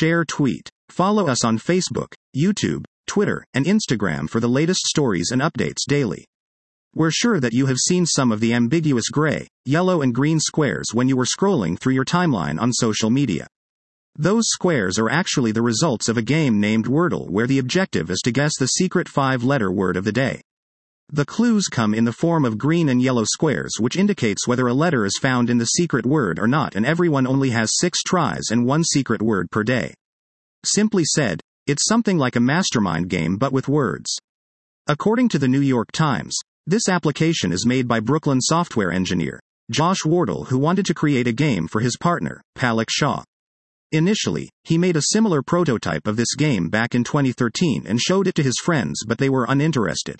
share, tweet. Follow us on Facebook, YouTube, Twitter, and Instagram for the latest stories and updates daily. We're sure that you have seen some of the ambiguous gray, yellow, and green squares when you were scrolling through your timeline on social media. Those squares are actually the results of a game named Wordle, where the objective is to guess the secret 5-letter word of the day. The clues come in the form of green and yellow squares, which indicates whether a letter is found in the secret word or not, and everyone only has 6 tries and 1 secret word per day. Simply said, it's something like a mastermind game but with words. According to the New York Times, this application is made by Brooklyn software engineer Josh Wardle, who wanted to create a game for his partner, Palak Shah. Initially, he made a similar prototype of this game back in 2013 and showed it to his friends, but they were uninterested.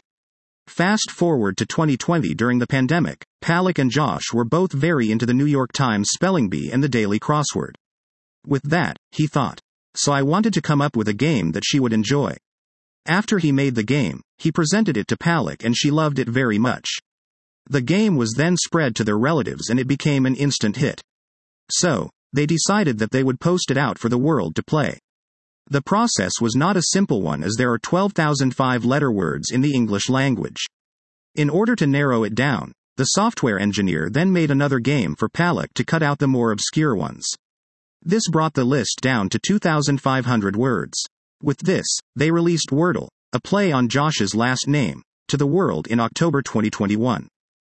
Fast forward to 2020 during the pandemic, Palak and Josh were both very into the New York Times spelling bee and the daily crossword. With that, he thought, so I wanted to come up with a game that she would enjoy. After he made the game, he presented it to Palak and she loved it very much. The game was then spread to their relatives and it became an instant hit. So, they decided that they would post it out for the world to play. The process was not a simple one, as there are 12,005 letter words in the English language. In order to narrow it down, the software engineer then made another game for Palak to cut out the more obscure ones. This brought the list down to 2,500 words. With this, they released Wordle, a play on Josh's last name, to the world in October 2021.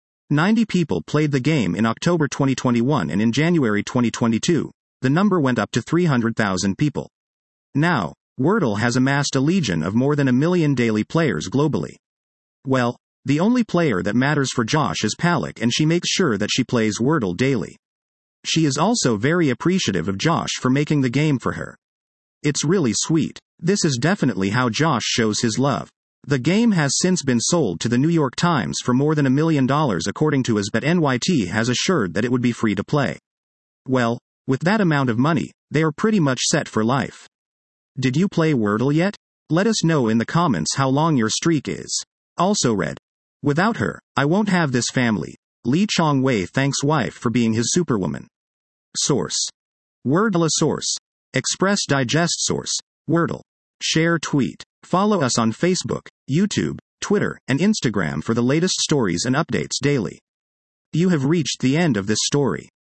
90 people played the game in October 2021, and in January 2022, the number went up to 300,000 people. Now, Wordle has amassed a legion of more than 1 million daily players globally. Well, the only player that matters for Josh is Palak, and she makes sure that she plays Wordle daily. She is also very appreciative of Josh for making the game for her. It's really sweet. This is definitely how Josh shows his love. The game has since been sold to the New York Times for more than $1 million, according to us, but NYT has assured that it would be free to play. Well, with that amount of money, they are pretty much set for life. Did you play Wordle yet? Let us know in the comments how long your streak is. Also read. Without her, I won't have this family. Lee Chong-wei thanks wife for being his superwoman. Source. Wordle. Source. Express Digest. Source. Wordle. Share, tweet. Follow us on Facebook, YouTube, Twitter, and Instagram for the latest stories and updates daily. You have reached the end of this story.